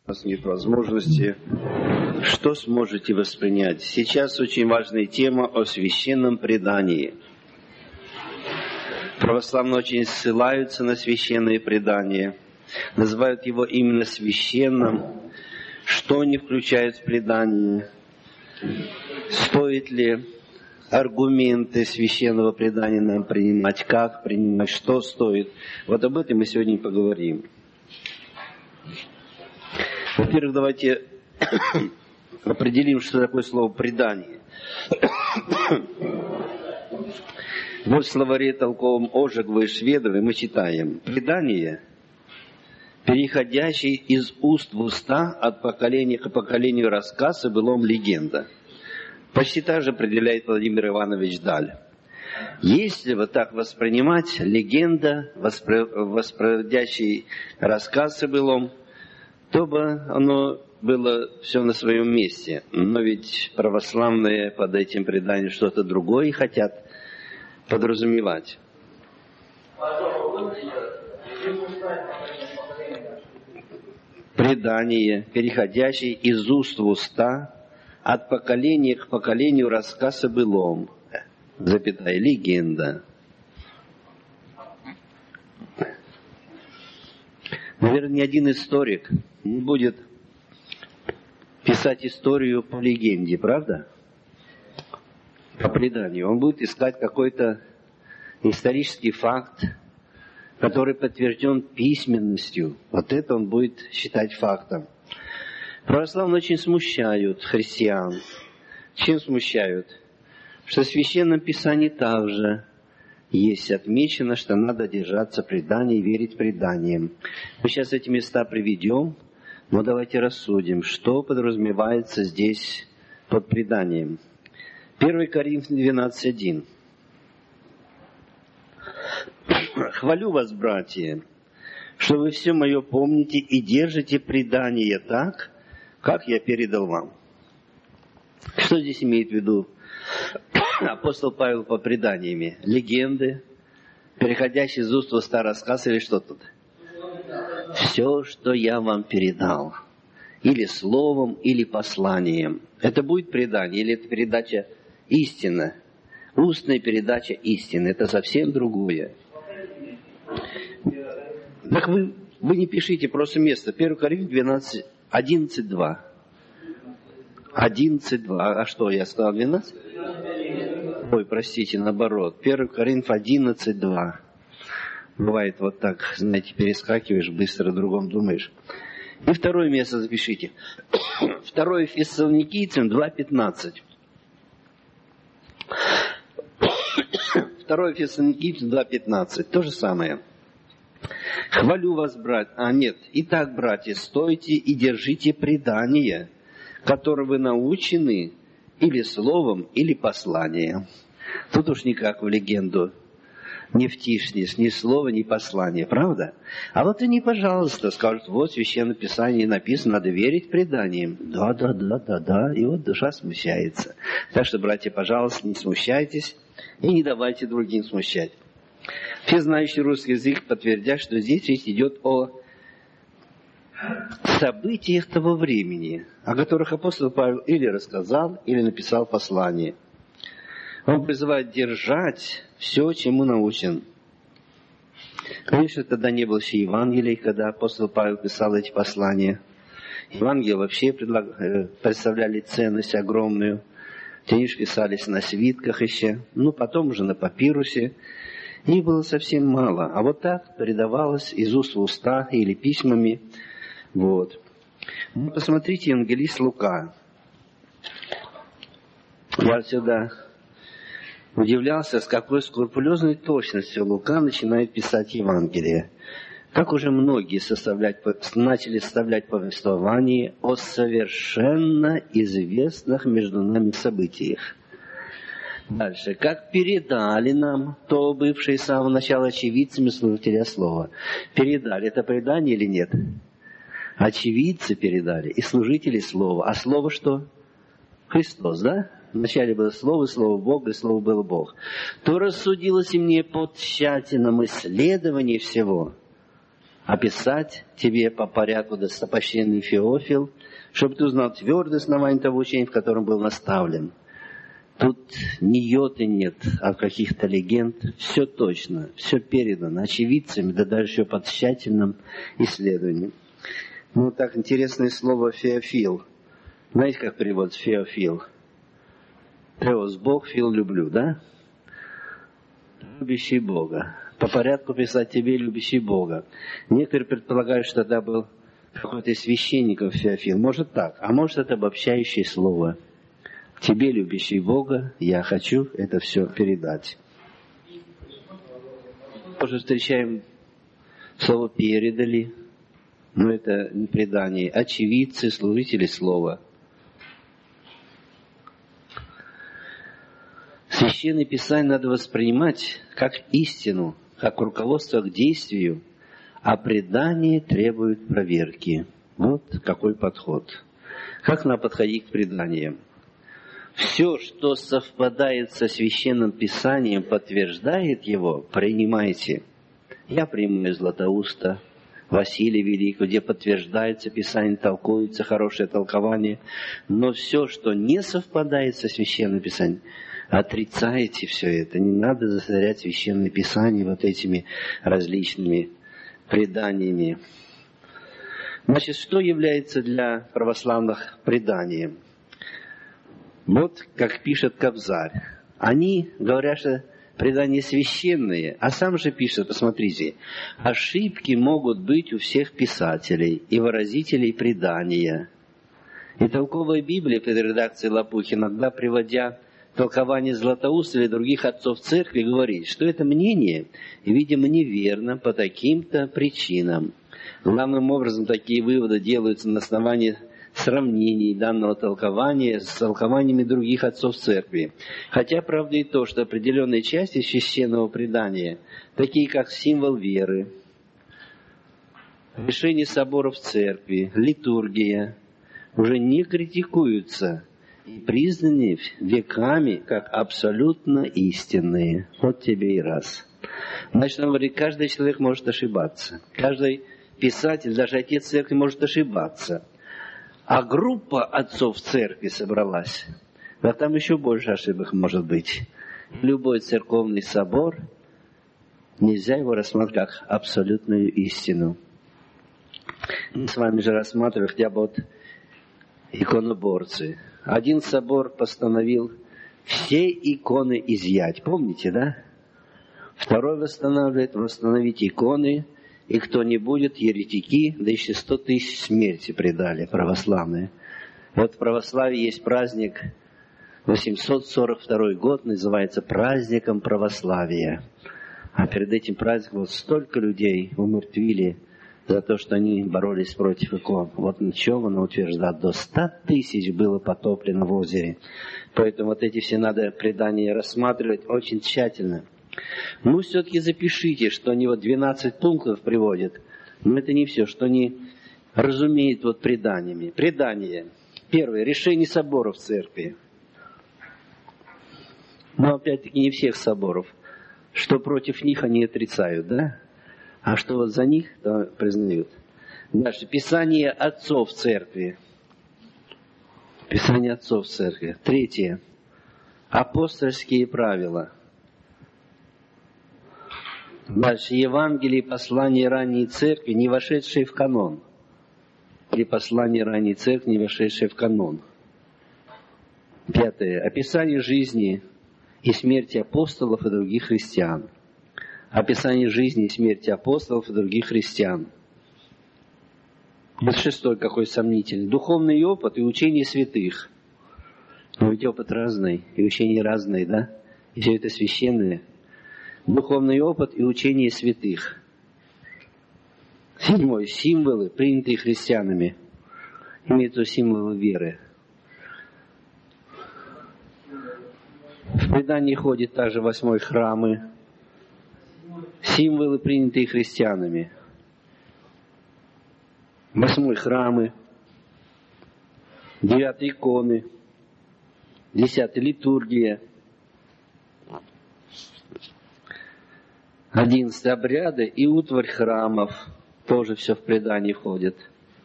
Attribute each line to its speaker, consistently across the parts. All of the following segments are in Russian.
Speaker 1: У нас нет возможности. Что сможете воспринять? Сейчас очень важная тема о священном предании. Православные очень ссылаются на священное предание, называют его именно священным. Что они включают в предание? Стоит ли аргументы священного предания нам принимать? Как принимать? Что стоит? Вот об этом мы сегодня поговорим. Во-первых, давайте определим, что такое слово «предание». Вот в словаре толковом Ожегова и Шведовой мы читаем: «Предание, переходящий из уст в уста, от поколения к поколению рассказ о былом легенда». Почти так же определяет Владимир Иванович Даль. Если вот так воспринимать, легенда, воспроизводящий рассказ о былом, то бы оно было все на своем месте. Но ведь православные под этим преданием что-то другое хотят подразумевать. Предание, переходящее из уст в уста, от поколения к поколению рассказ о былом, запятая, легенда. Наверное, ни один историк не будет писать историю по легенде, правда? По преданию. Он будет искать какой-то исторический факт, который подтвержден письменностью. Вот это он будет считать фактом. Православные очень смущают христиан. Чем смущают? Что в Священном Писании также есть отмечено, что надо держаться предания и верить преданиям. Мы сейчас эти места приведем, но давайте рассудим, что подразумевается здесь под преданием. 1 Коринфянам 12:1. «Хвалю вас, братья, что вы все мое помните и держите предание так, как я передал вам». Что здесь имеет в виду апостол Павел по преданиями? Легенды, переходящие из уст в уста рассказ, или что тут? Все, что я вам передал. Или словом, или посланием. Это будет предание, или это передача истины? Устная передача истины. Это совсем другое. Так вы не пишите просто место. 1 Коринфянам 11:2. 11:2. А что, я сказал 12? Ой, простите, наоборот. 1 Коринфянам 11:2. Бывает вот так, знаете, перескакиваешь, быстро о другом думаешь. И второе место запишите. 2 Фессалоникийцам 2:15. 2 Фессалоникийцам 2:15. То же самое. «Хвалю вас, братья». Итак, братья, стойте и держите предание, которым вы научены или словом, или посланием. Тут уж никак в легенду не втиснешь ни слова, ни послания, правда? А вот они, пожалуйста, скажут: вот в Священном Писании написано, надо верить преданиям. Да, и вот душа смущается. Так что, братья, пожалуйста, не смущайтесь и не давайте другим смущать. Все знающие русский язык подтвердят, что здесь речь идет о событиях того времени, о которых апостол Павел или рассказал, или написал послание. Он призывает держать все, чему научен. Конечно, тогда не было еще Евангелий, когда апостол Павел писал эти послания. Евангелия вообще представляли ценность огромную. Те писались на свитках еще, потом уже на папирусе. Их было совсем мало. А вот так передавалось из уст в уста или письмами. Вот. Посмотрите, евангелист Лука. Я всегда удивлялся, с какой скрупулезной точностью Лука начинает писать Евангелие. Как уже многие начали составлять повествование о совершенно известных между нами событиях. Дальше. Как передали нам то, бывшие с самого начала очевидцами служителя слова. Передали. Это предание или нет? Очевидцы передали и служители слова. А слово что? Христос, да? Вначале было слово, и слово Бога, и слово было Бог. То рассудилось и мне по тщательному исследованию всего. описать тебе по порядку, достопочтенный Феофил, чтобы ты узнал твердое основание того учения, в котором был наставлен. Тут ни йоты нет от каких-то легенд. Все точно, все передано очевидцами, да даже еще под тщательным исследованием. Ну, так интересное слово «феофил». Знаете, как переводится «феофил»? Теос – Бог, фил – люблю, да? Любящий Бога. По порядку писать тебе, любящий Бога. Некоторые предполагают, что тогда был какой-то из священников Феофил. Может так, а может это обобщающее слово. Тебе, любящий Бога, я хочу это все передать. Тоже встречаем слово «передали», но это не предание. Очевидцы, служители слова. Священное Писание надо воспринимать как истину, как руководство к действию, а предание требует проверки. Вот какой подход. Как нам подходить к преданиям? Все, что совпадает со Священным Писанием, подтверждает его, принимайте. Я приму из Златоуста Василия Великого, где подтверждается Писание, толкуется, хорошее толкование. Но все, что не совпадает со Священным Писанием, отрицайте все это. Не надо засорять Священное Писание вот этими различными преданиями. Значит, что является для православных преданием? Вот как пишет Кобзарь. Они говорят, что предания священные, а сам же пишет, посмотрите, ошибки могут быть у всех писателей и выразителей предания. И толковая Библия под редакцией Лопухи, иногда приводя толкование Златоуста или других отцов церкви, говорит, что это мнение, видимо, неверно по таким-то причинам. Главным образом такие выводы делаются на основании сравнений данного толкования с толкованиями других отцов церкви. Хотя правда и то, что определенные части священного предания, такие как символ веры, решение соборов церкви, литургия, уже не критикуются и признаны веками как абсолютно истинные. Вот тебе и раз. Значит, он говорит, каждый человек может ошибаться. Каждый писатель, даже отец церкви, может ошибаться. А группа отцов церкви собралась, да там еще больше ошибок может быть. Любой церковный собор, нельзя его рассматривать как абсолютную истину. Мы с вами же рассматривали хотя бы вот иконоборцы. Один собор постановил все иконы изъять. Помните, да? Второй восстановить иконы. И кто не будет, еретики, да еще 100 тысяч смерти предали православные. Вот в православии есть праздник, 842 год, называется праздником православия. А перед этим праздником вот столько людей умертвили за то, что они боролись против икон. Вот ничего, он утверждает, до 100 тысяч было потоплено в озере. Поэтому вот эти все надо предания рассматривать очень тщательно. Ну, все-таки запишите, что они вот 12 пунктов приводят. Но это не все, что они разумеют вот преданиями. Предание. Первое. Решение соборов церкви. Но опять-таки не всех соборов. Что против них они отрицают, да? А что вот за них, то признают. Дальше. Писание отцов церкви. Писание отцов церкви. Третье. Апостольские правила. Дальше. Евангелие и послания ранней церкви, не вошедшие в канон. Или послания ранней церкви, не вошедшие в канон. Пятое. Описание жизни и смерти апостолов и других христиан. Описание жизни и смерти апостолов и других христиан. Вот шестой какой сомнительный. Духовный опыт и учение святых. Но ведь опыт разный, и учение разное, да? И все это священное. Духовный опыт и учение святых. Седьмой. Символы, принятые христианами. Имеются символы веры. В предании ходят также 8 храмы. Символы, принятые христианами. 8 храмы. 9 иконы. 10 литургия. 11 обряды и утварь храмов. тоже все в предании входит.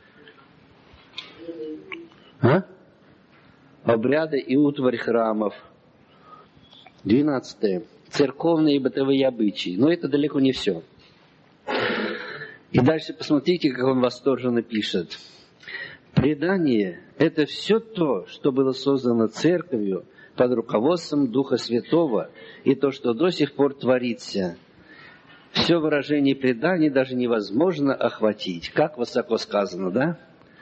Speaker 1: Обряды и утварь храмов. 12. Церковные и бытовые обычаи. Но это далеко не все. И дальше посмотрите, как он восторженно пишет. Предание – это все то, что было создано Церковью под руководством Духа Святого, и то, что до сих пор творится. Все выражение преданий даже невозможно охватить. Как высоко сказано, да?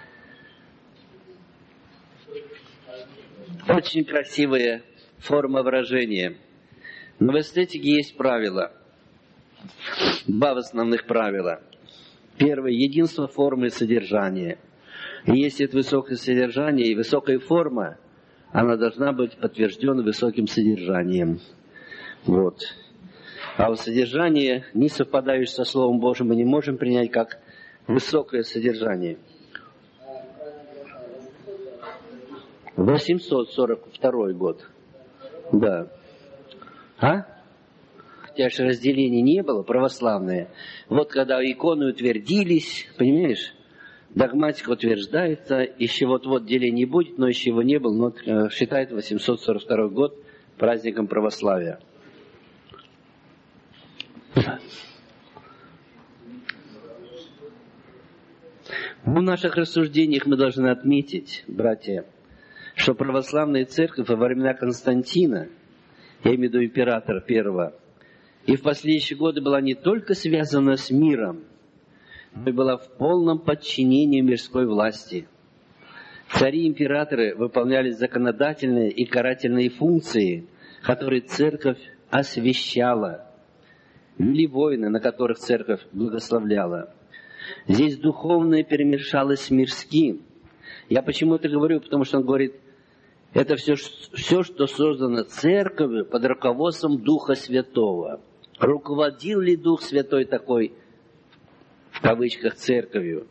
Speaker 1: Очень красивая форма выражения. Но в эстетике есть правила. Два основных правила. Первое – единство формы и содержания. И если это высокое содержание и высокая форма, она должна быть подтверждена высоким содержанием. Вот. А вот содержание, не совпадающее со Словом Божьим, мы не можем принять как высокое содержание. 842 год. Да. Хотя же разделений не было, православные. Вот когда иконы утвердились, понимаешь, догматика утверждается, еще вот-вот деления будет, но еще его не было, но считает 842 год праздником православия. В наших рассуждениях мы должны отметить, братья, что православная церковь во времена Константина, я имею в виду императора первого, и в последующие годы была не только связана с миром, но и была в полном подчинении мирской власти. Цари и императоры выполняли законодательные и карательные функции, которые церковь освящала. Вели войны, на которых церковь благословляла. Здесь духовное перемешалось с мирским. Я почему это говорю? Потому что он говорит, это все, что создано церковью под руководством Духа Святого. Руководил ли Дух Святой такой, в кавычках, церковью?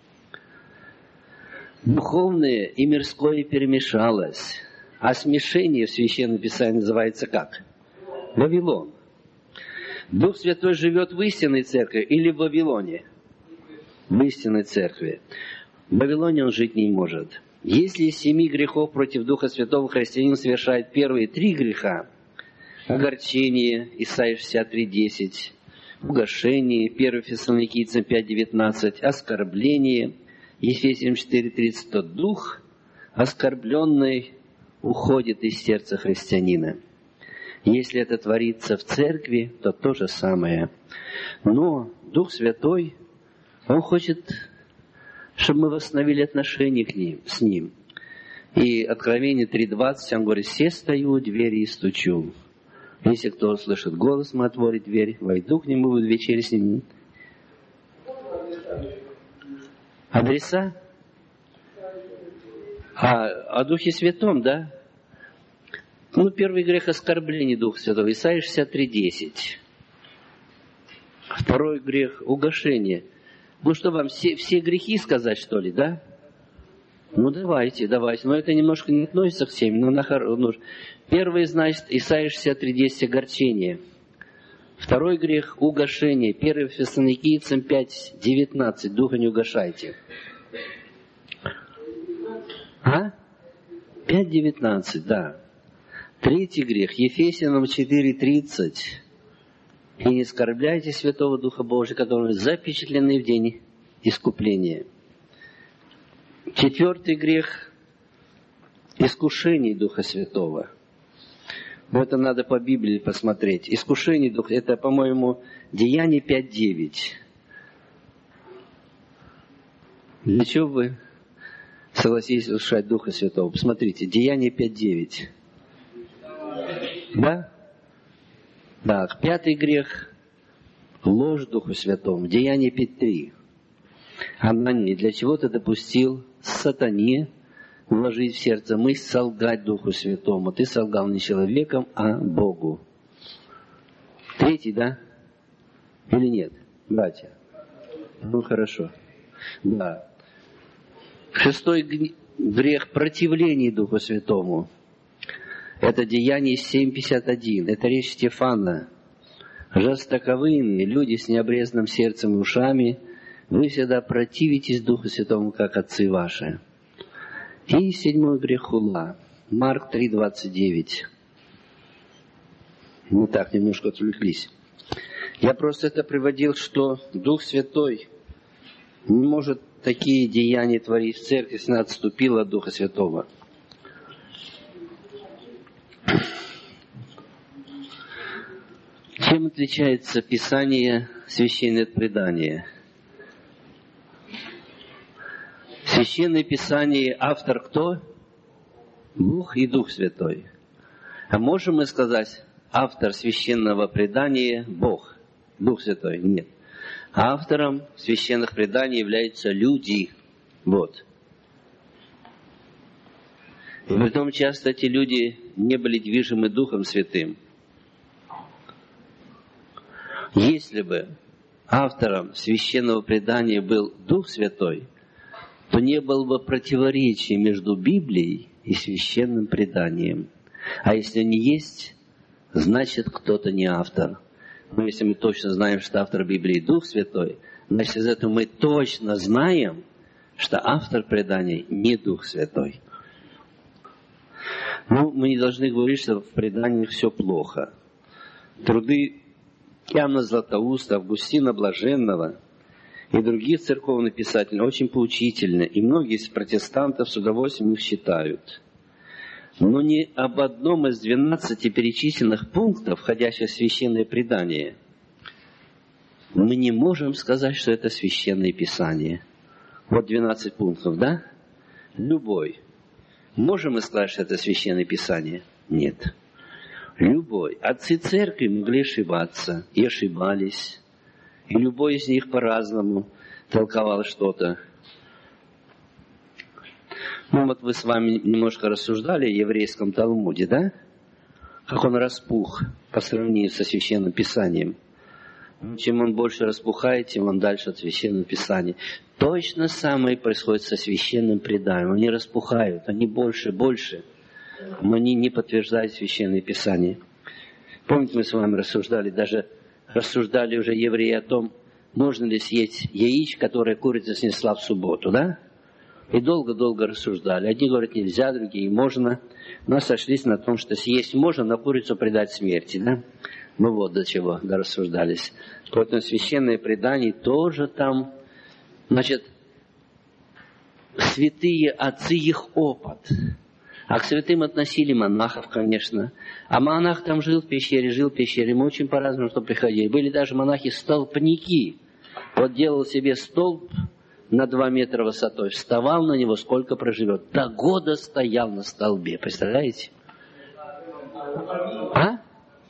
Speaker 1: Духовное и мирское перемешалось. А смешение в Священном Писании называется как? Вавилон. Дух Святой живет в истинной церкви или в Вавилоне? В истинной церкви. В Вавилоне он жить не может. Если из 7 грехов против Духа Святого христианин совершает первые 3 греха, огорчение, Исайя 63:10, угошение, 1 Фессалоникийцам 5:19, оскорбление, Ефесянам 4:30, то дух оскорбленный уходит из сердца христианина. Если это творится в церкви, то то же самое. Но Дух Святой, Он хочет, чтобы мы восстановили отношения с Ним. И Откровение 3:20, Он говорит, «Се стою у двери и стучу. Если кто услышит голос, мы отворим дверь, войду к Нему, буду вечеря с Ним». Адреса? О Духе Святом, да? Первый грех — оскорбление Духа Святого, Исайя 63:10. Второй грех — угошение. Что вам, все грехи сказать, что ли, да? Давайте. Но это немножко не относится к всем. Первый, значит, Исайя 63:10, огорчение. Второй грех — угошение. 1 Фессалоникийцам 5:19, духа не угошайте. 5:19, да. Третий грех, Ефесянам 4:30. «И не оскорбляйте Святого Духа Божия, которые запечатлены в день искупления». Четвертый грех – искушение Духа Святого. Это надо по Библии посмотреть. Искушение Духа – это, по-моему, Деяние 5:9. Для чего вы согласились искушать Духа Святого? Посмотрите, Деяние 5:9. Да? Так, пятый грех – ложь Духу Святому. Деяние 5:3. Анания, для чего ты допустил сатане вложить в сердце мысль солгать Духу Святому? Ты солгал не человеком, а Богу. Третий, да? Или нет, братья? Хорошо. Да. Шестой грех – противление Духу Святому. Это Деяние 7:51. Это речь Стефана. «Жестоковыйные люди с необрезанным сердцем и ушами Вы всегда противитесь Духу Святому, как отцы ваши. И 7 грех хула. Марк 3:29. Мы так немножко отвлеклись. Я просто это приводил, что Дух Святой не может такие деяния творить в церкви, если она отступила от Духа Святого. Чем отличается Писание священное от предания? Священное Писание автор кто? Бог и Дух Святой. А можем мы сказать, автор священного предания Бог, Дух Святой? Нет. Автором священных преданий являются люди. Вот. И притом часто эти люди не были движимы Духом Святым. Если бы автором священного предания был Дух Святой, то не было бы противоречия между Библией и священным преданием. А если не есть, значит кто-то не автор. Но если мы точно знаем, что автор Библии Дух Святой, значит из этого мы точно знаем, что автор предания не Дух Святой. Ну, мы не должны говорить, что в преданиях все плохо. Труды Иоанна Златоуста, Августина Блаженного и других церковных писателей очень поучительны, и многие из протестантов с удовольствием их читают. Но ни об одном из 12 перечисленных пунктов, входящих в священное предание, мы не можем сказать, что это священное писание. Вот 12 пунктов, да? Любой. Можем мы сказать, что это священное писание? Нет. Любой. Отцы церкви могли ошибаться и ошибались. И любой из них по-разному толковал что-то. Ну вот мы с вами немножко рассуждали о еврейском Талмуде, да? Как он распух по сравнению со Священным Писанием. Чем он больше распухает, тем он дальше от Священного Писания. Точно самое происходит со Священным преданием. Они распухают, они больше, но они не подтверждают Священное Писание. Помните, мы с вами рассуждали уже евреи о том, можно ли съесть яичко, которое курица снесла в субботу, да? И долго-долго рассуждали. Одни говорят, нельзя, другие можно. Но сошлись на том, что съесть можно, но курицу предать смерти, да? Ну вот до чего рассуждались. Поэтому священное предание тоже там, значит, святые отцы их опыт. А к святым относили монахов, конечно. А монах там жил в пещере. Мы очень по-разному что приходили. Были даже монахи-столпники. Вот делал себе столб на 2 метра высотой, вставал на него, сколько проживет. До года стоял на столбе. Представляете? А?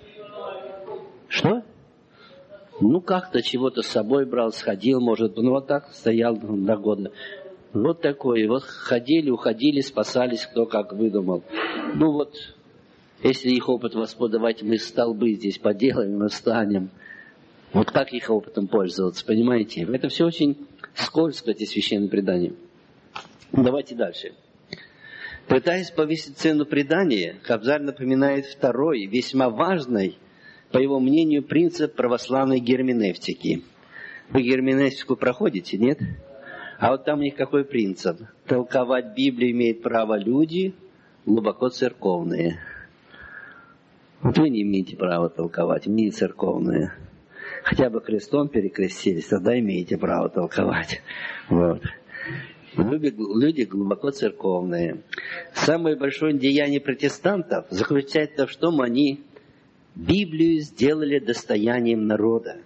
Speaker 1: Что? Ну, как-то чего-то с собой брал, сходил, может, ну, вот так стоял до года. Вот такой. Вот ходили, уходили, спасались, кто как выдумал. Ну, вот, если их опыт Господь, давайте мы столбы здесь поделаем, мы встанем. Вот как их опытом пользоваться, понимаете? Это все очень скользко, эти священные предания. Давайте дальше. Пытаясь повысить цену предания, Кобзарь напоминает второй, весьма важный, по его мнению, принцип православной герменевтики. Вы герменевтику проходите, нет? А вот там у них какой принцип? Толковать Библию имеют право люди, глубоко церковные. Вот вы не имеете права толковать, мы не церковные. Хотя бы крестом перекрестились, тогда имеете право толковать. Вот. Люди глубоко церковные. Самое большое деяние протестантов заключается в том, что они Библию сделали достоянием народа.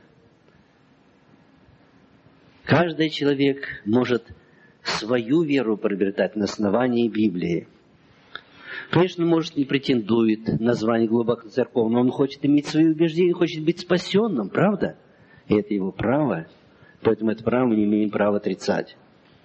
Speaker 1: Каждый человек может свою веру приобретать на основании Библии. Конечно, может, не претендует на звание глубоко церковного, он хочет иметь свои убеждения, хочет быть спасенным, правда? И это его право, поэтому это право мы не имеем права отрицать.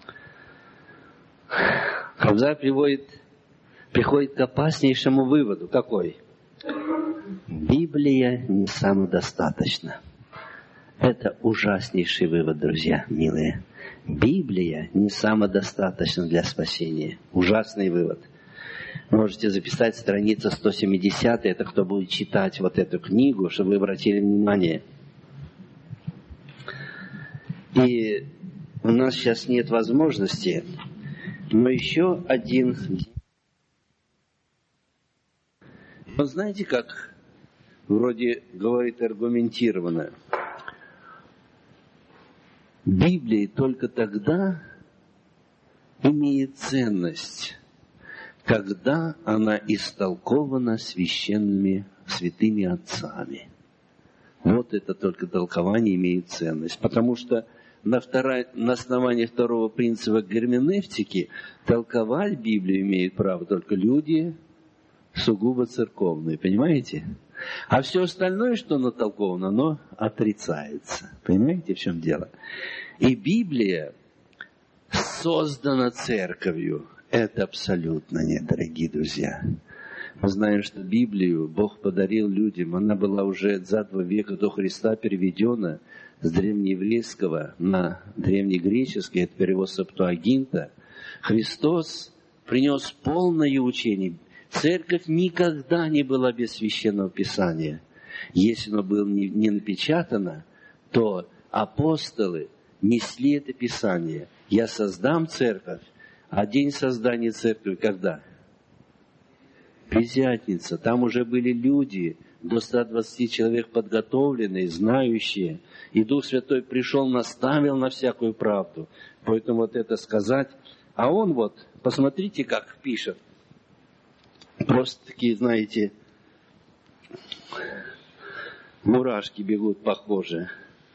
Speaker 1: Кобзарь приходит к опаснейшему выводу. Какой? Библия не самодостаточна. Это ужаснейший вывод, друзья, милые. Библия не самодостаточна для спасения. Ужасный вывод. Можете записать страница 170, это кто будет читать вот эту книгу, чтобы вы обратили внимание. И у нас сейчас нет возможности, но еще один. Вы знаете, как вроде говорит аргументированно, Библия только тогда имеет ценность, когда она истолкована священными святыми отцами. Вот это только толкование имеет ценность. Потому что на основании второго принципа герменевтики толковать Библию имеют право только люди сугубо церковные. Понимаете? А все остальное, что натолковано, оно отрицается. Понимаете, в чем дело? И Библия создана церковью. Это абсолютно нет, дорогие друзья. Мы знаем, что Библию Бог подарил людям. Она была уже за 2 века до Христа переведена с древнееврейского на древнегреческий, это перевод Септуагинта. Христос принес полное учение. Церковь никогда не была без Священного Писания. Если оно было не напечатано, то апостолы несли это Писание. Я создам церковь, а день создания церкви когда? Пятидесятница. Там уже были люди, до 120 человек подготовленные, знающие. И Дух Святой пришел, наставил на всякую правду. Поэтому вот это сказать. А он вот, посмотрите, как пишет. Просто такие, знаете, мурашки бегут похожие.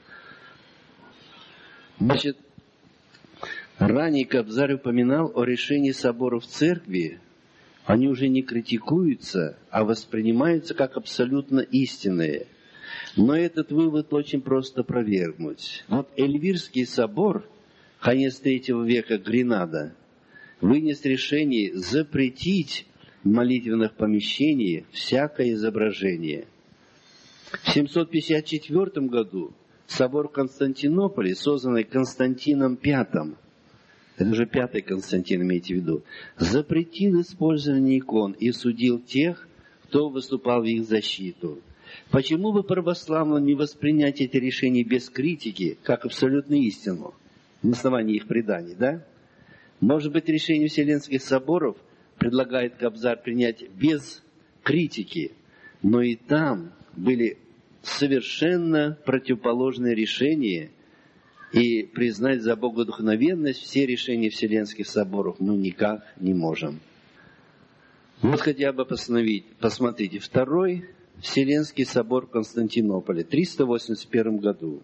Speaker 1: Значит, ранее Кобзарь упоминал о решении соборов церкви. Они уже не критикуются, а воспринимаются как абсолютно истинные. Но этот вывод очень просто опровергнуть. Вот Эльвирский собор, конец III века, Гренада, вынес решение запретить в молитвенных помещениях всякое изображение. В 754 году собор в Константинополе, созданный Константином V, это уже 5-й Константин, имейте в виду, запретил использование икон и судил тех, кто выступал в их защиту. Почему бы православным не воспринять эти решения без критики, как абсолютную истину, на основании их преданий, да? Может быть, решение Вселенских соборов предлагает Кобзарь принять без критики, но и там были совершенно противоположные решения, и признать за богодухновенность все решения Вселенских соборов мы никак не можем. Вот хотя бы посмотрите, Второй Вселенский собор в Константинополе, в 381 году.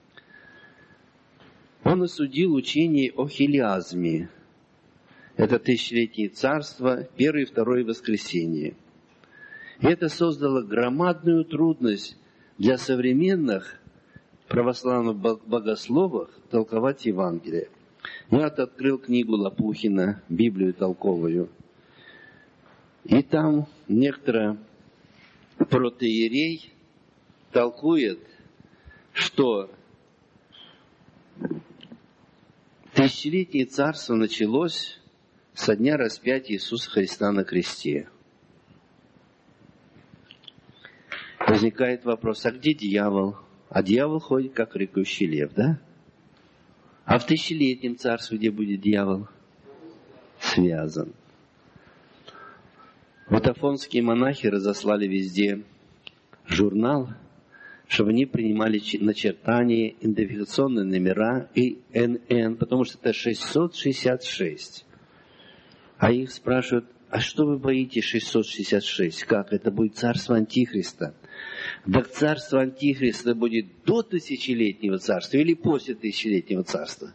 Speaker 1: Он осудил учение о хилиазме. Это тысячелетнее царство, первое и второе воскресенье. И это создало громадную трудность для современных православных богословов толковать Евангелие. Я открыл книгу Лопухина, Библию толковую. И там некоторый протоиерей толкует, что тысячелетнее царство началось со дня распятия Иисуса Христа на кресте. Возникает вопрос, а где дьявол? А дьявол ходит, как рыкающий лев, да? А в тысячелетнем царстве где будет дьявол? Связан. Вот афонские монахи разослали везде журнал, чтобы они принимали начертания, идентификационные номера и НН, потому что это 666. А их спрашивают, а что вы боитесь 666? Как? Это будет царство Антихриста. Так царство Антихриста будет до тысячелетнего царства или после тысячелетнего царства?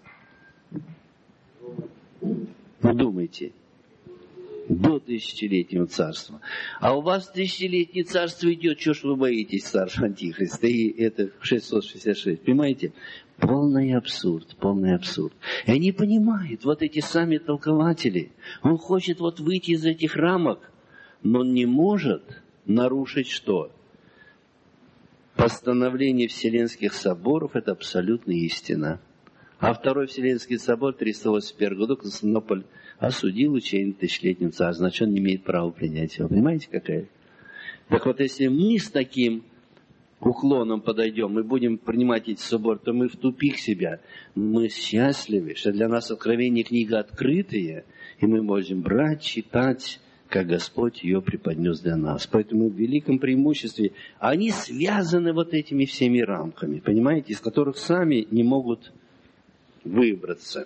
Speaker 1: Думайте. До тысячелетнего царства. А у вас тысячелетнее царство идет, что ж вы боитесь царства Антихриста? И это 666. Понимаете? Полный абсурд, полный абсурд. И они понимают, вот эти сами толкователи, он хочет вот выйти из этих рамок, но он не может нарушить что? Постановление Вселенских соборов – это абсолютная истина. А Второй Вселенский собор 381 году Константинополь осудил учение тысячелетнего царства, значит, он не имеет права принять его. Понимаете, какая? Так вот, если мы с таким уклоном подойдем, мы будем принимать эти соборы, то мы в тупик себя. Мы счастливы, что для нас откровение книга открытая, и мы можем брать, читать, как Господь ее преподнес для нас. Поэтому в великом преимуществе они связаны вот этими всеми рамками, понимаете, из которых сами не могут выбраться.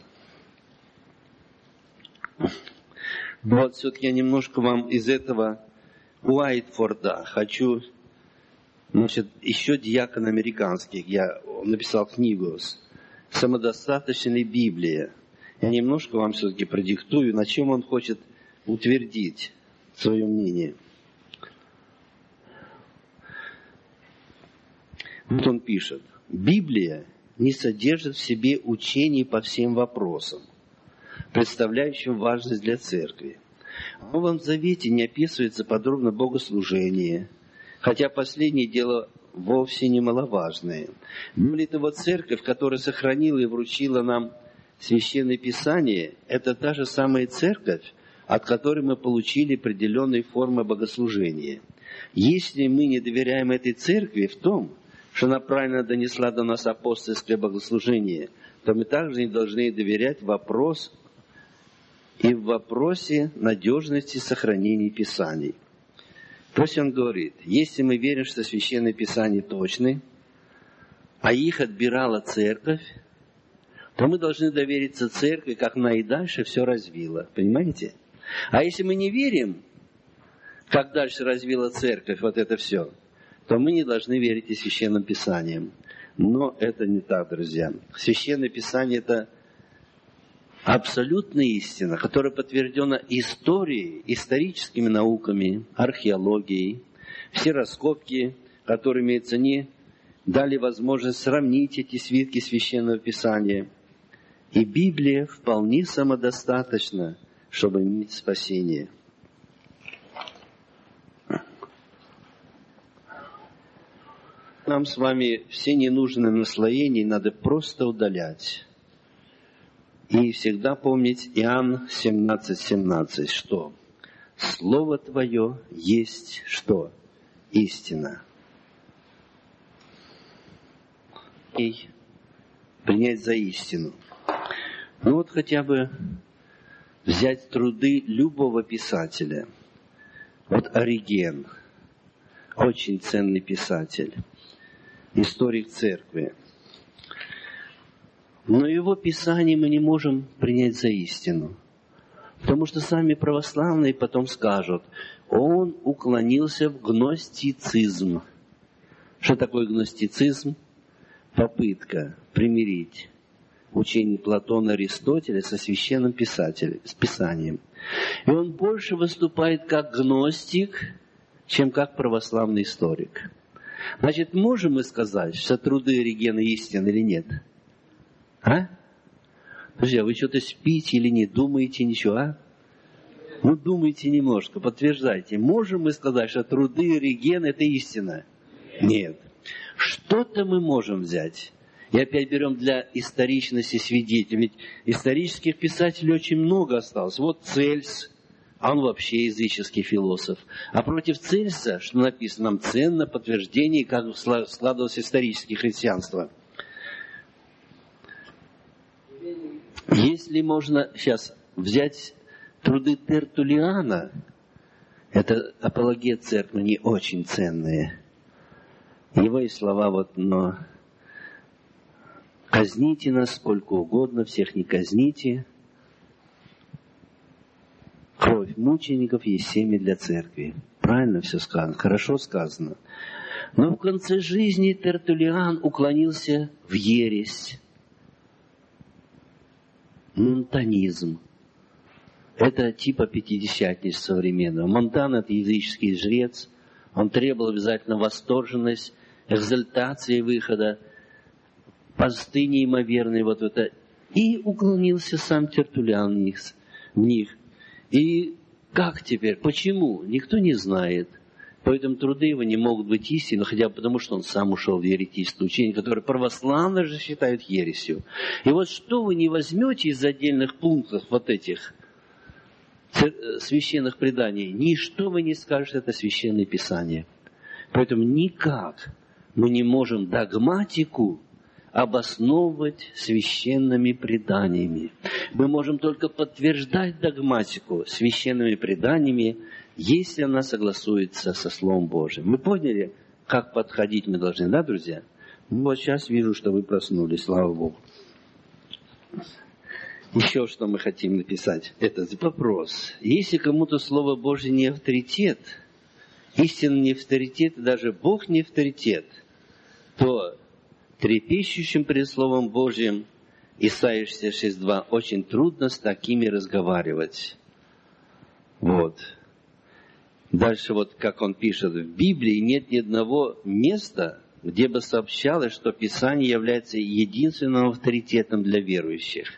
Speaker 1: Вот все-таки я немножко вам из этого Уайтфорда хочу, значит, еще диакон американский, я написал книгу «Самодостаточная Библия». Я немножко вам все-таки продиктую, на чем он хочет утвердить свое мнение. Вот он пишет: Библия не содержит в себе учений по всем вопросам, представляющим важность для церкви. В Новом Завете не описывается подробно богослужение, хотя последнее дело вовсе немаловажное. Более того, церковь, которая сохранила и вручила нам Священное Писание, это та же самая церковь, от которой мы получили определенные формы богослужения. Если мы не доверяем этой церкви в том, что она правильно донесла до нас апостольское богослужение, то мы также не должны доверять в вопросе надежности сохранения Писаний. То есть он говорит, если мы верим, что Священное Писание точны, а их отбирала церковь, то мы должны довериться церкви, как она и дальше все развила. Понимаете? А если мы не верим, как дальше развила церковь вот это все, то мы не должны верить и Священным Писаниям. Но это не так, друзья. Священное Писание – это абсолютная истина, которая подтверждена историей, историческими науками, археологией. Все раскопки, которые имеются, они дали возможность сравнить эти свитки Священного Писания. И Библия вполне самодостаточна, чтобы иметь спасение. Нам с вами все ненужные наслоения надо просто удалять. И всегда помнить Иоанн 17:17, что Слово Твое есть что? Истина. И принять за истину. Ну вот хотя бы взять труды любого писателя. Вот Ориген, очень ценный писатель, историк церкви. Но его писание мы не можем принять за истину. Потому что сами православные потом скажут, он уклонился в гностицизм. Что такое гностицизм? Попытка примирить учение Платона и Аристотеля со священным писанием. И он больше выступает как гностик, чем как православный историк. Значит, можем мы сказать, что труды Оригена истинны или нет? А? Друзья, вы что-то спите или не думаете ничего, а? Ну, думайте немножко, подтверждайте. Можем мы сказать, что труды Оригена – это истина? Нет. Что-то мы можем взять. И опять берем для историчности свидетелей. Ведь исторических писателей очень много осталось. Вот Цельс, он вообще языческий философ. А против Цельса, что написано, нам ценно подтверждение, как складывалось историческое христианство. Если можно сейчас взять труды Тертуллиана, это апологет церкви, не очень ценные. Его и слова вот, но казните нас сколько угодно, всех не казните. Кровь мучеников есть семя для церкви. Правильно все сказано, хорошо сказано. Но в конце жизни Тертуллиан уклонился в ересь. Монтанизм. Это типа пятидесятничества современного. Монтан – это языческий жрец. Он требовал обязательно восторженность, экзальтации выхода, посты неимоверные, вот это. И уклонился сам Тертуллиан в них. И как теперь? Почему? Никто не знает. Поэтому труды его не могут быть истинны, хотя бы потому, что он сам ушел в еретическое учение, которое православные же считают ересью. И вот что вы не возьмете из отдельных пунктов вот этих священных преданий, ничто вы не скажете, это священное писание. Поэтому никак мы не можем догматику обосновывать священными преданиями. Мы можем только подтверждать догматику священными преданиями, если она согласуется со Словом Божьим. Вы поняли, как подходить мы должны, да, друзья? Ну, вот сейчас вижу, что вы проснулись, слава Богу. Еще что мы хотим написать. Этот вопрос. Если кому-то Слово Божье не авторитет, истина не авторитет, даже Бог не авторитет, то трепещущим пред Словом Божьим, Исайя 66:2, очень трудно с такими разговаривать. Вот. Дальше вот как он пишет, в Библии нет ни одного места, где бы сообщалось, что Писание является единственным авторитетом для верующих.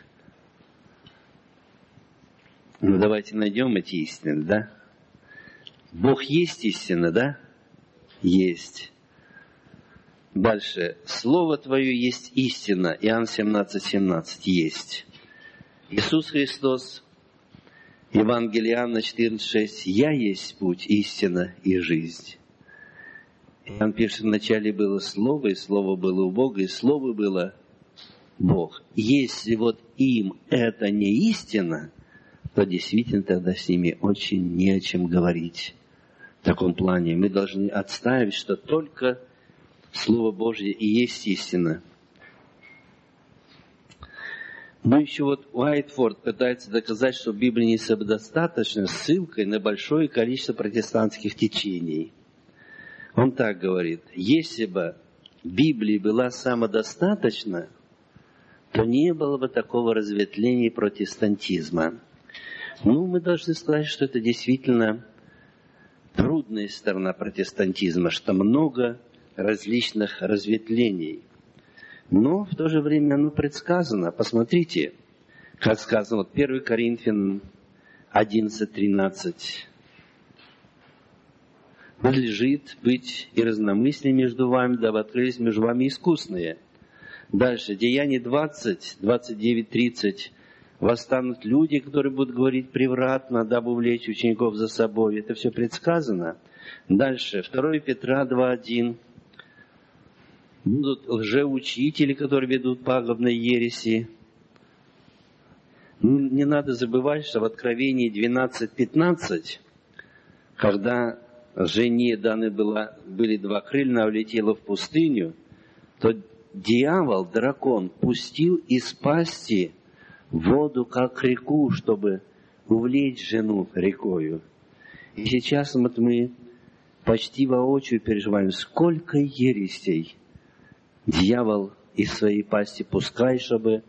Speaker 1: Ну, давайте найдем эти истины, да? Бог есть истина, да? Есть. Дальше. Слово Твое есть истина. Иоанн 17:17 есть. Иисус Христос, Евангелие Иоанна 14:6. Я есть путь, истина и жизнь. Иоанн пишет, вначале было Слово, и Слово было у Бога, и Слово было Бог. Если вот им это не истина, то действительно тогда с ними очень не о чем говорить. В таком плане мы должны отстаивать, что только Слово Божье и есть истина. Ну, еще вот Уайтфорд пытается доказать, что Библия не самодостаточна, ссылкой на большое количество протестантских течений. Он так говорит, если бы Библия была самодостаточна, то не было бы такого разветвления протестантизма. Ну, мы должны сказать, что это действительно трудная сторона протестантизма, что много различных разветвлений. Но в то же время оно предсказано. Посмотрите, как сказано, вот 1 Коринфянам 11:13. Надлежит быть и разномыслие между вами, дабы открылись между вами искусные. Дальше, Деяния 20, 29, 30. Восстанут люди, которые будут говорить превратно, дабы увлечь учеников за собой. Это все предсказано. Дальше, 2 Петра 2:1. Будут лжеучители, которые ведут пагубные ереси. Не надо забывать, что в Откровении 12:15, когда жене даны были 2 крылья, она улетела в пустыню, то дьявол, дракон, пустил из пасти воду, как реку, чтобы увлечь жену рекою. И сейчас вот мы почти воочию переживаем, сколько ересей дьявол из своей пасти пускает, чтобы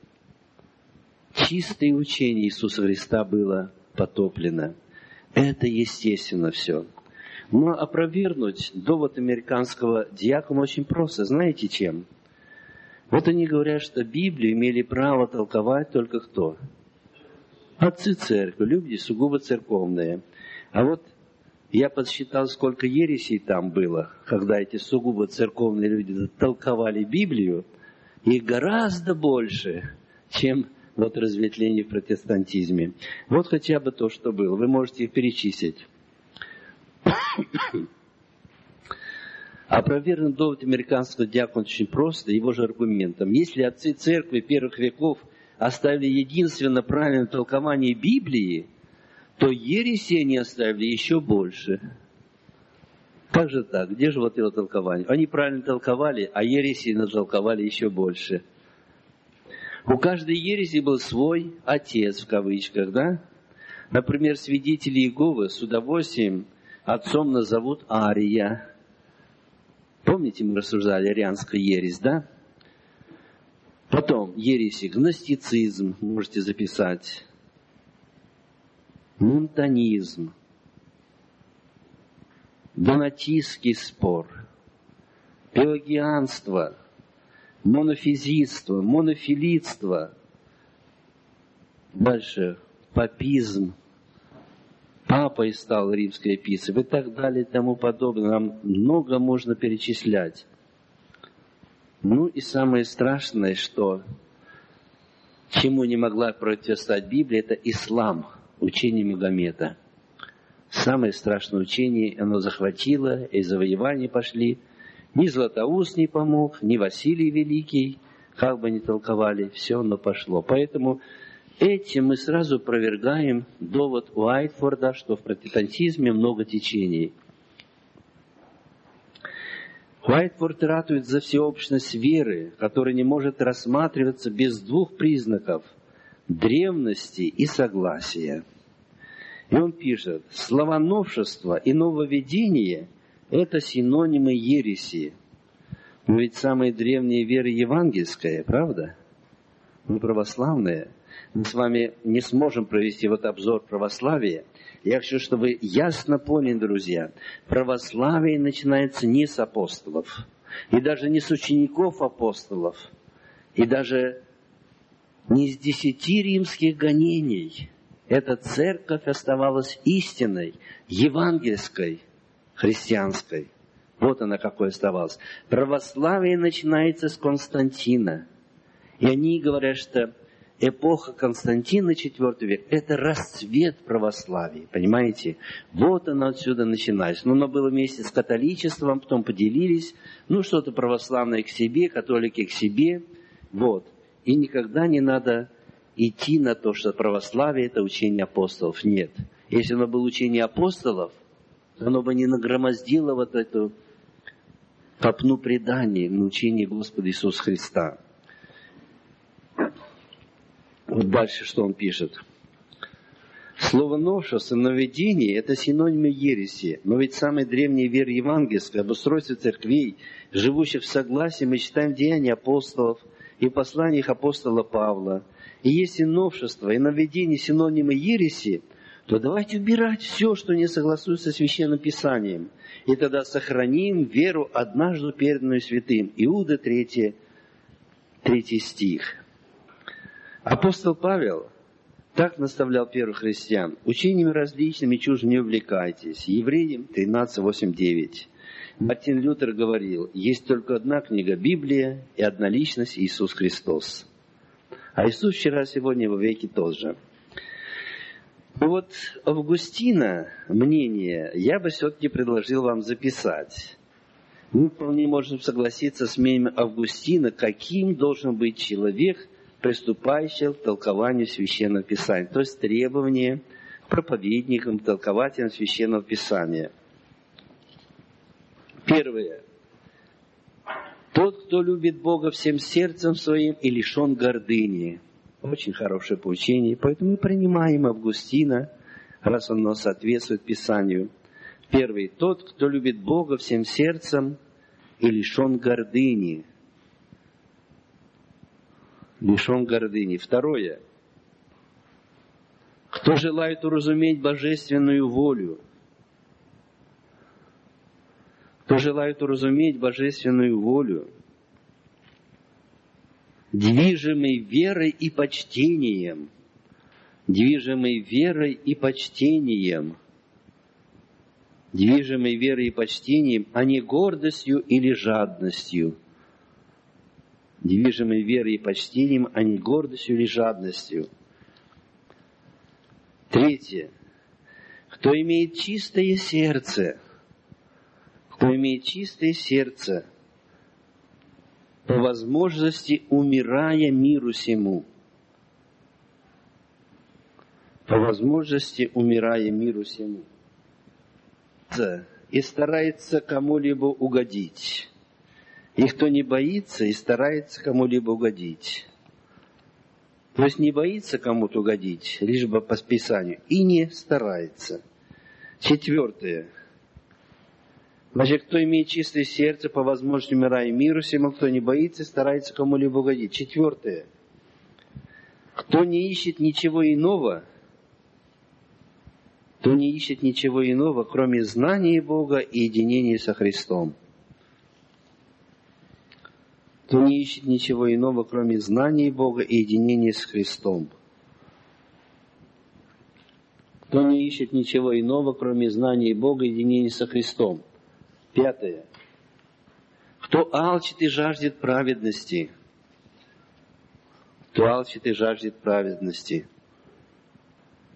Speaker 1: чистое учение Иисуса Христа было потоплено. Это естественно все. Но опровергнуть довод американского диакона очень просто. Знаете чем? Вот они говорят, что Библию имели право толковать только кто? Отцы церкви, люди сугубо церковные. А вот я подсчитал, сколько ересей там было, когда эти сугубо церковные люди толковали Библию, и гораздо больше, чем вот разветвление в протестантизме. Вот хотя бы то, что было. Вы можете их перечислить. Опровергнуть довод американского диакона очень просто, его же аргументом. Если отцы церкви первых веков оставили единственно правильное толкование Библии, то ереси они оставили еще больше. Как же так? Где же вот его толкование? Они правильно толковали, а ереси натолковали еще больше. У каждой ереси был свой отец, в кавычках, да? Например, свидетели Иеговы с удовольствием отцом назовут Ария. Помните, мы рассуждали арианская ересь, да? Потом ереси, гностицизм, можете записать. Монтанизм. Донатистский спор. Пелагианство. Монофизитство, монофилитство. Дальше папизм. Папой стал римской епископ и так далее и тому подобное. Нам много можно перечислять. Ну и самое страшное, что чему не могла противостоять Библия, это ислам, учение Магомета. Самое страшное учение, оно захватило, и завоевания пошли. Ни Златоуст не помог, ни Василий Великий, как бы ни толковали, все оно пошло. Поэтому этим мы сразу опровергаем довод Уайтфорда, что в протестантизме много течений. Уайтфорд ратует за всеобщность веры, которая не может рассматриваться без двух признаков – древности и согласия. И он пишет, слова новшества и нововведение – это синонимы ереси. Но ведь самая древняя вера евангельская, правда? Мы православные. Мы с вами не сможем провести вот обзор православия. Я хочу, чтобы вы ясно поняли, друзья, православие начинается не с апостолов, и даже не с учеников апостолов, и даже не с 10 римских гонений. Эта церковь оставалась истинной, евангельской, христианской. Вот она какой оставалась. Православие начинается с Константина. И они говорят, что эпоха Константина, IV век, это расцвет православия, понимаете? Вот оно отсюда начинается. Но оно было вместе с католичеством, потом поделились, что-то православное к себе, католики к себе, вот. И никогда не надо идти на то, что православие – это учение апостолов. Нет. Если оно было учение апостолов, то оно бы не нагромоздило вот эту копну преданий на учение Господа Иисуса Христа. Вот дальше, что он пишет. Слово «новшество», «нововведение» – это синонимы ереси. Но ведь самая древняя вера евангельская, об устройстве церквей, живущих в согласии, мы читаем в Деяниях апостолов и в посланиях апостола Павла. И если новшество и нововведение синонимы ереси, то давайте убирать все, что не согласуется с Священным Писанием. И тогда сохраним веру, однажды переданную святым. Иуда 3 стих. Апостол Павел так наставлял первых христиан. Учениями различными чужими не увлекайтесь. Евреям 13:8-9. Мартин Лютер говорил, есть только одна книга Библия и одна личность Иисус Христос. А Иисус вчера, сегодня, во веки тот же. Вот Августина мнение я бы все-таки предложил вам записать. Мы вполне можем согласиться с мнением Августина, каким должен быть человек, приступающий к толкованию Священного Писания. То есть требования к проповедникам, толкователям Священного Писания. Первое. Тот, кто любит Бога всем сердцем своим и лишен гордыни. Очень хорошее поучение. Поэтому мы принимаем Августина, раз оно соответствует Писанию. Первый. Тот, кто любит Бога всем сердцем и лишен гордыни. Лишен гордыни. Второе. Кто желает уразуметь божественную волю. Кто желает уразуметь божественную волю, движимый верой и почтением, движимый верой и почтением, движимый верой и почтением, а не гордостью или жадностью. Движимый верой и почтением, а не гордостью или жадностью. Третье. Кто имеет чистое сердце, кто имеет чистое сердце, по возможности умирая миру сему. По возможности умирая миру сему. И старается кому-либо угодить. И кто не боится и старается кому-либо угодить. То есть не боится кому-то угодить, лишь бы по Писанию, и не старается. Четвертое. Значит, кто имеет чистое сердце, по возможности умирая миру сему, кто не боится и старается кому-либо угодить. Четвертое. Кто не ищет ничего иного, кроме знания Бога и единения со Христом. Кто не ищет ничего иного, кроме знания Бога и единения с Христом. Кто не ищет ничего иного, кроме знания Бога и единения со Христом. Пятое. Кто алчит и жаждет праведности. Кто алчит и жаждет праведности.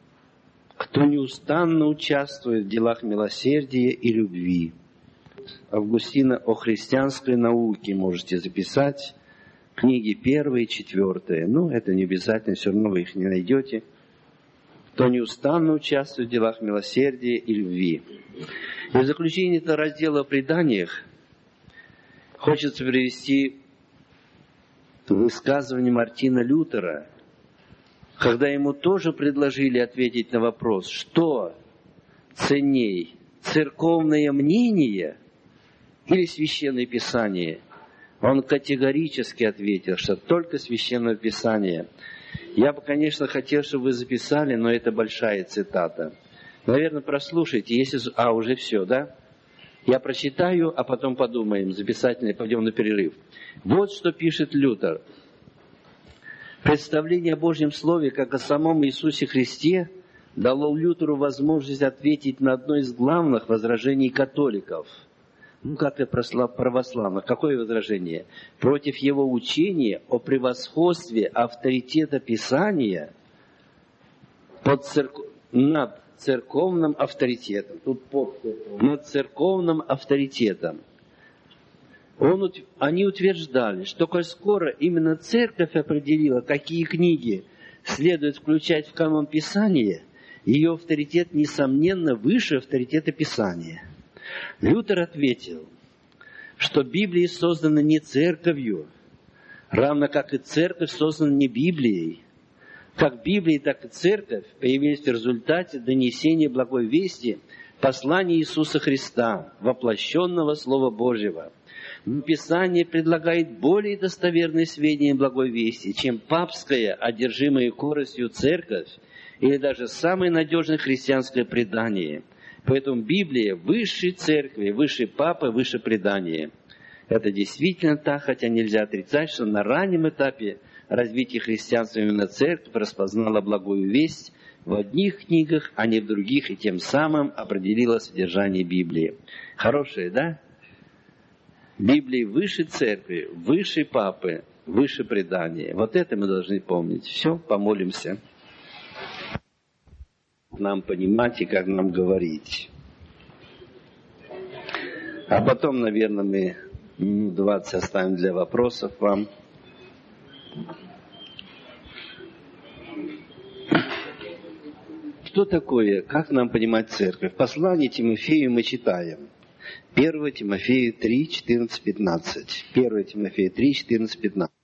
Speaker 1: Кто неустанно участвует в делах милосердия и любви. Августина о христианской науке можете записать. Книги 1 и 4. Ну, это не обязательно, все равно вы их не найдете. Кто неустанно участвует в делах милосердия и любви. И в заключение этого раздела о преданиях хочется привести высказывание Мартина Лютера, когда ему тоже предложили ответить на вопрос, что ценней, церковное мнение или священное писание. Он категорически ответил, что только священное писание. Я бы, конечно, хотел, чтобы вы записали, но это большая цитата. Наверное, прослушайте, если... уже все, да? Я прочитаю, а потом подумаем, записать ли, пойдем на перерыв. Вот что пишет Лютер. Представление о Божьем Слове, как о самом Иисусе Христе, дало Лютеру возможность ответить на одно из главных возражений католиков. Как и православных. Какое возражение? Против его учения о превосходстве авторитета Писания над церковным авторитетом. Над церковным авторитетом. Они утверждали, что коль скоро именно церковь определила, какие книги следует включать в канон Писания, ее авторитет, несомненно, выше авторитета Писания. Лютер ответил, что Библия создана не церковью, равно как и церковь создана не Библией. Как Библия, так и церковь появились в результате донесения благой вести, послания Иисуса Христа, воплощенного Слова Божьего. Но Писание предлагает более достоверные сведения благой вести, чем папская, одержимая корыстью церковь, или даже самое надежное христианское предание. Поэтому Библия выше церкви, выше папы, выше предания. Это действительно так, хотя нельзя отрицать, что на раннем этапе развития христианства именно церковь распознала благую весть в одних книгах, а не в других, и тем самым определила содержание Библии. Хорошее, да? Библия выше церкви, выше папы, выше предания. Вот это мы должны помнить. Все, помолимся. Нам понимать и как нам говорить. А потом, наверное, мы минут 20 оставим для вопросов вам. Что такое, как нам понимать церковь? В послании Тимофею мы читаем. 1 Тимофею 3, 14, 15. 1 Тимофею 3, 14, 15.